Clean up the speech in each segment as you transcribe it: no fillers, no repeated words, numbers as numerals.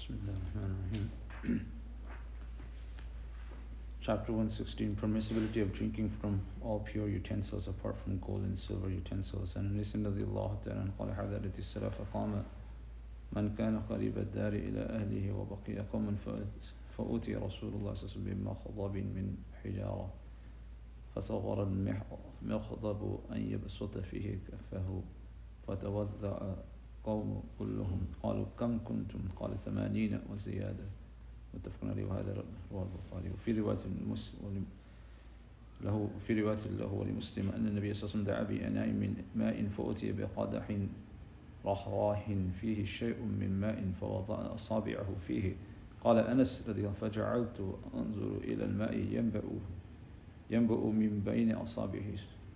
Bismillahirrahmanirrahim. Chapter 116, Permissibility of drinking from all pure utensils apart from gold and silver utensils. And listen to the Allah Ta'ala and قال حذرت السلف فقام من كان قريب الدار إلى أهله وبقي قوم فأوتي رسول الله صلى الله عليه وسلم بمخضب من حجارة فصغر المخضب أن يبسط فيه كفه فتوضأ قوم كلهم قالوا كم كنتم قال 80 وزيادة متفق عليه. وهذا رواه البخاري. وفي رواية له ولمسلم أن النبي صلى الله عليه وسلم دعا بإناء من ماء فأتي بقدح رحراح فيه شيء من ماء فوضع أصابعه فيه. قال أنس رضي الله عنه فجعلت أنظر إلى الماء ينبأ من بين أصابعه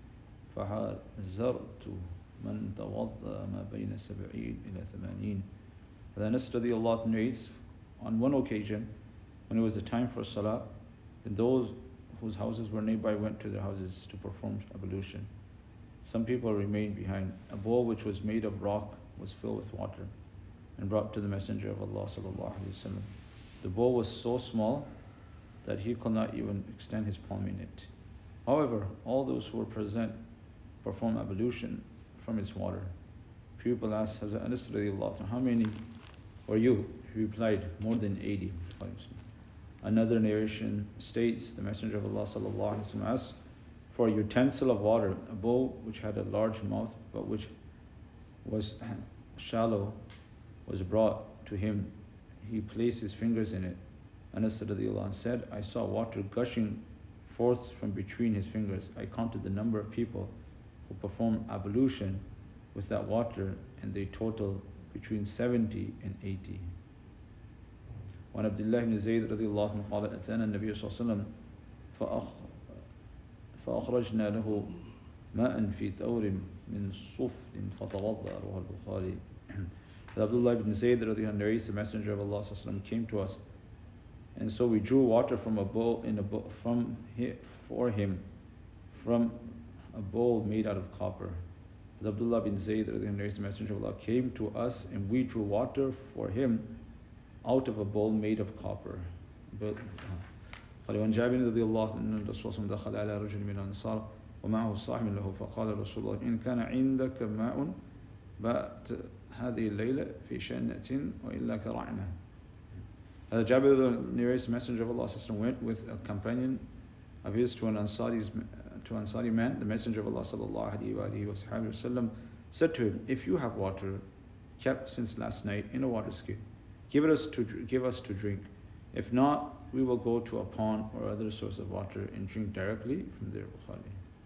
فحذرت من توضأ ما بين 70 إلى 80. Anas radiallahu anhu narrates, on one occasion, when it was the time for Salah, then those whose houses were nearby went to their houses to perform ablution. Some people remained behind. A bowl which was made of rock was filled with water and brought to the Messenger of Allah sallallahu alaihi wasallam. The bowl was so small that he could not even extend his palm in it. However, all those who were present performed ablution from its water. People asked Hazrat Anas radiallahu anhu, how many were you? He replied, more than 80. Another narration states, the Messenger of Allah sallallahu alaihi wasallam asked for a utensil of water, a bowl which had a large mouth but which was shallow, was brought to him. He placed his fingers in it. Anas radiallahu anhu said, I saw water gushing forth from between his fingers. I counted the number of people who performed ablution with that water, and they total between 70 and 80. وعن عبد الله بن زيد رضي الله عنه قال أتانا النبي صلى الله عليه وسلم فأخرجنا له ماء في تور من صفر فتوضأ. رواه البخاري. Abdullah ibn Zayd radiallahu anhu narrates, the Messenger of Allah sallallahu alaihi wasallam came to us, and so we drew water from a bowl for him from a bowl made out of copper. Abdullah bin Zayd narrates, the Messenger of Allah came to us and we drew water for him out of a bowl made of copper. But وعن جابر رضي الله عنه أن الرسول صلى الله عليه وسلم دخل على رجل من الأنصار ومعه صاحب له فقال رسول الله إن كان عندك ماء بات هذه الليلة في شنة وإلا كرعنا. Jabir narrates, the Messenger of Allah went with a companion of his to an Ansari man. The Messenger of Allah sallallahu alaihi wasallam said to him, if you have water kept since last night in a water skin, give us to drink. If not, we will go to a pond or other source of water and drink directly from there. Bukhari.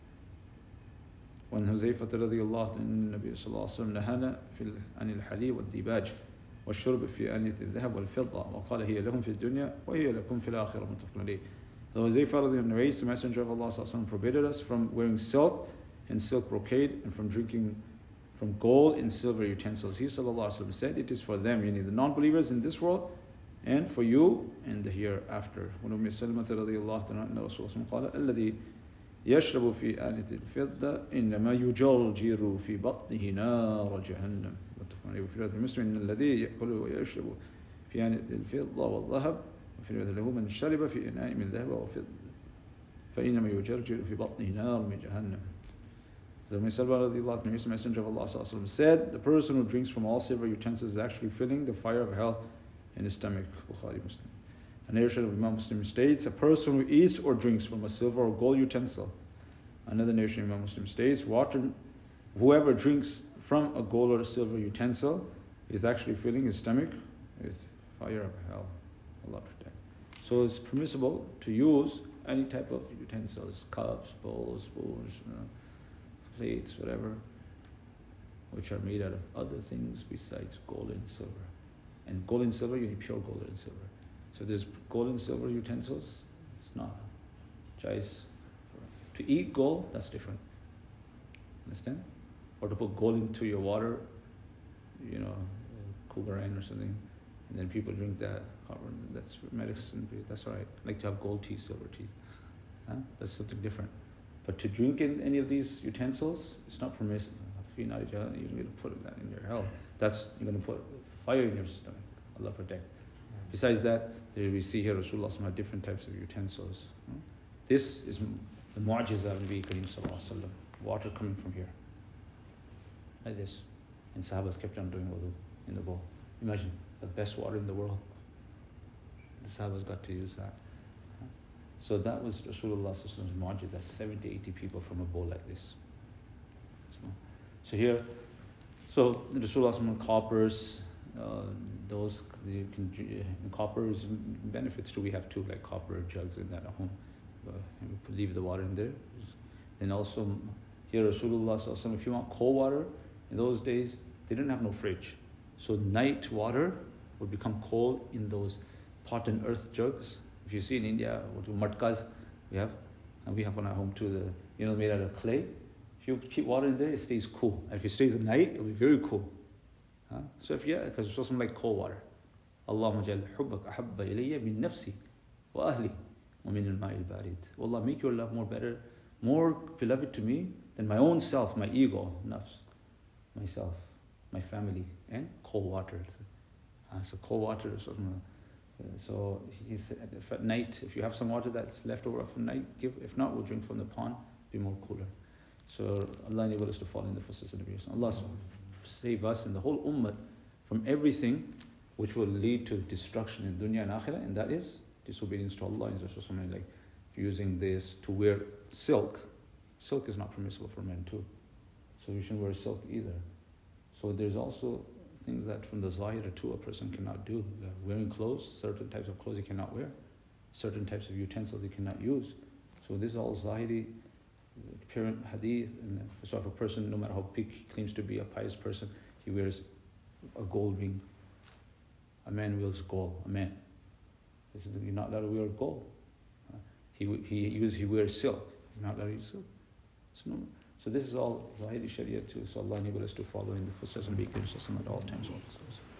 وعن حذيفة رضي الله عنه أن النبي صلى الله عليه وسلم نهانا عن الحليب والديباج والشرب في آنية الذهب والفضة وقال هي لهم في الدنيا وهي لكم في الآخرة. متفق عليه. The Huzaifa radiallahu anhu narrates, the Messenger of Allah sallallahu alaihi wasallam forbade us from wearing silk and silk brocade and from drinking from gold and silver utensils. He sallallahu alaihi wasallam said, it is for them, meaning the non-believers in this world, and for you in the hereafter. وعن أم سلمة رضي الله عنها أن رسول الله قال الذي يشرب في آنية الفضة إنما يجرجر في بطنه نار جهنم. وفي رواية مسلم إن الذي يأكل ويشرب في آنية الفضة والذهب وفي رواية له من شرب في إناء من ذهب وفضة فإنما يجرجر في بطنه نار من جهنم. The Messenger of Allah said, the person who drinks from all silver utensils is actually filling the fire of hell in his stomach. Bukhari Muslim. A narration of Imam Muslim states, a person who eats or drinks from a silver or gold utensil. Another narration of Imam Muslim states, whoever drinks from a gold or silver utensil is actually filling his stomach with fire of hell. Allah protect. So it's permissible to use any type of utensils, cups, bowls, spoons, plates, whatever, which are made out of other things besides gold and silver. And gold and silver, you need pure gold and silver. So there's gold and silver utensils, it's not jais. To eat gold, that's different. Understand? Or to put gold into your water, Cougaran or something, and then people drink that. That's medicine, that's all right. Like to have gold teeth, silver teeth. That's something different. But to drink in any of these utensils, it's not permissible. You're going to put that in your hell. You're going to put fire in your stomach. Allah protect. Besides that, there we see here Rasulullah had different types of utensils. This is the mu'jiza of Nabi Kareem Sallallahu Alaihi Wasallam. Water coming from here, like this. And Sahabas kept on doing wudu in the bowl. Imagine, the best water in the world. The Sahabas got to use that. So that was Rasulullah's mu'jiza, 70, 80 people from a bowl like this. So here, so Rasulullah coppers, those you can, coppers benefits too. We have too, like copper jugs in that at home. And we leave the water in there. And also here Rasulullah, if you want cold water, in those days they didn't have no fridge. So night water would become cold in those pot and earth jugs. If you see in India, matkas we have, and we have one at home too, made out of clay. If you keep water in there, it stays cool. And if it stays at night, it'll be very cool. So because it's something like cold water. Allahumma jal hubbak ahabba ilayya min nafsi wa ahli wa min al-ma'il barid. Allah, make your love more beloved to me than my own self, my ego, nafs, myself, my family, and cold water. So cold water is something. So he said, if at night, if you have some water that's left over from night, give. If not, we'll drink from the pond, be more cooler. So Allah enable us to follow in the footsteps of the Nabi. Allah save us and the whole ummah from everything which will lead to destruction in dunya and akhirah, and that is disobedience to Allah. And so something like using this to wear silk. Silk is not permissible for men too, so you shouldn't wear silk either. So there's also things that from the zahir too a person cannot do. Wearing clothes, certain types of clothes you cannot wear, certain types of utensils you cannot use. So this is all zahiri, apparent hadith. And so if a person, no matter how big he claims to be a pious person, he wears a gold ring. A man wears gold. A man. You're not allowed to wear gold. He wears silk. You're not allowed to use silk. So this is all zahiri sharia too. So Allah enable us to follow in the footsteps of Nabi Kareem at all times.